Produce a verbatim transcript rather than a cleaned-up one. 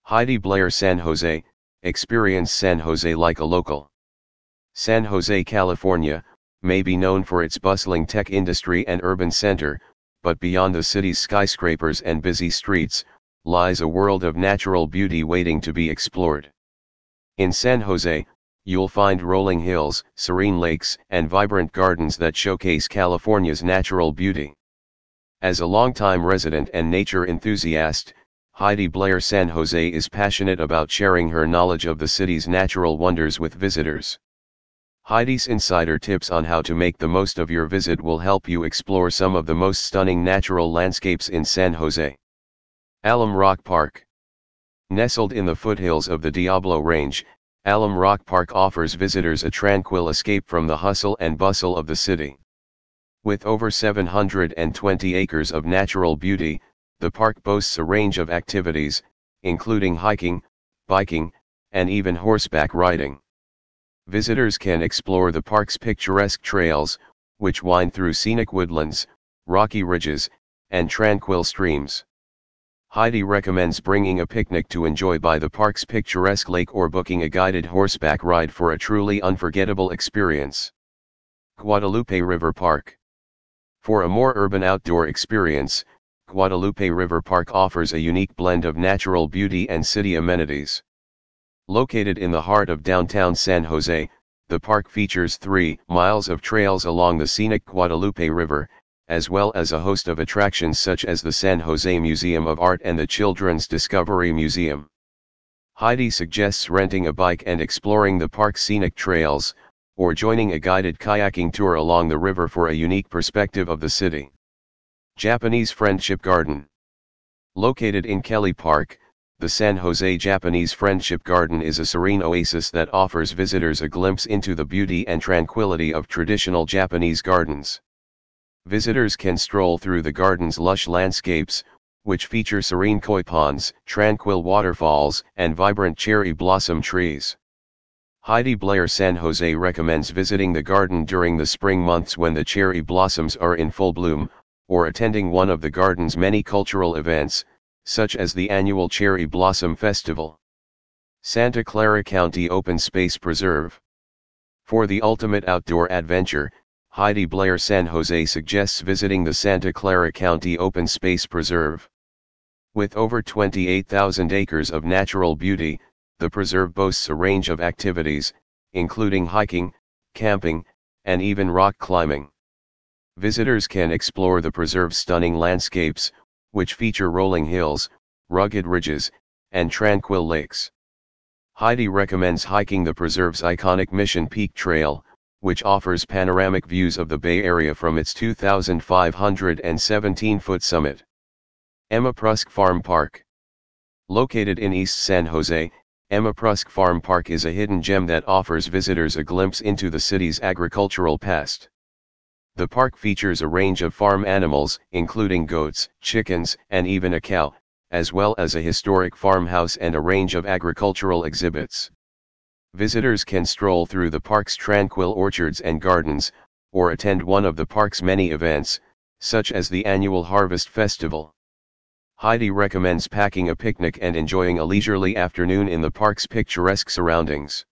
Heidi Blair San Jose, experience San Jose like a local. San Jose, California, may be known for its bustling tech industry and urban center, but beyond the city's skyscrapers and busy streets, lies a world of natural beauty waiting to be explored. In San Jose, you'll find rolling hills, serene lakes, and vibrant gardens that showcase California's natural beauty. As a longtime resident and nature enthusiast, Heidi Blair San Jose is passionate about sharing her knowledge of the city's natural wonders with visitors. Heidi's insider tips on how to make the most of your visit will help you explore some of the most stunning natural landscapes in San Jose. Alum Rock Park. Nestled in the foothills of the Diablo Range, Alum Rock Park offers visitors a tranquil escape from the hustle and bustle of the city. With over seven hundred twenty acres of natural beauty, the park boasts a range of activities, including hiking, biking, and even horseback riding. Visitors can explore the park's picturesque trails, which wind through scenic woodlands, rocky ridges, and tranquil streams. Heidi recommends bringing a picnic to enjoy by the park's picturesque lake or booking a guided horseback ride for a truly unforgettable experience. Guadalupe River Park. For a more urban outdoor experience, Guadalupe River Park offers a unique blend of natural beauty and city amenities. Located in the heart of downtown San Jose, the park features three miles of trails along the scenic Guadalupe River, as well as a host of attractions such as the San Jose Museum of Art and the Children's Discovery Museum. Heidi suggests renting a bike and exploring the park's scenic trails, or joining a guided kayaking tour along the river for a unique perspective of the city. Japanese Friendship Garden. Located in Kelly Park, the San Jose Japanese Friendship Garden is a serene oasis that offers visitors a glimpse into the beauty and tranquility of traditional Japanese gardens. Visitors can stroll through the garden's lush landscapes, which feature serene koi ponds, tranquil waterfalls, and vibrant cherry blossom trees. Heidi Blair San Jose recommends visiting the garden during the spring months when the cherry blossoms are in full bloom, or attending one of the garden's many cultural events, such as the annual Cherry Blossom Festival. Santa Clara County Open Space Preserve. For the ultimate outdoor adventure, Heidi Blair San Jose suggests visiting the Santa Clara County Open Space Preserve. With over twenty-eight thousand acres of natural beauty, the preserve boasts a range of activities, including hiking, camping, and even rock climbing. Visitors can explore the preserve's stunning landscapes, which feature rolling hills, rugged ridges, and tranquil lakes. Heidi recommends hiking the preserve's iconic Mission Peak Trail, which offers panoramic views of the Bay Area from its two thousand five hundred seventeen foot summit. Emma Prusk Farm Park. Located in East San Jose, Emma Prusk Farm Park is a hidden gem that offers visitors a glimpse into the city's agricultural past. The park features a range of farm animals, including goats, chickens, and even a cow, as well as a historic farmhouse and a range of agricultural exhibits. Visitors can stroll through the park's tranquil orchards and gardens, or attend one of the park's many events, such as the annual Harvest Festival. Heidi recommends packing a picnic and enjoying a leisurely afternoon in the park's picturesque surroundings.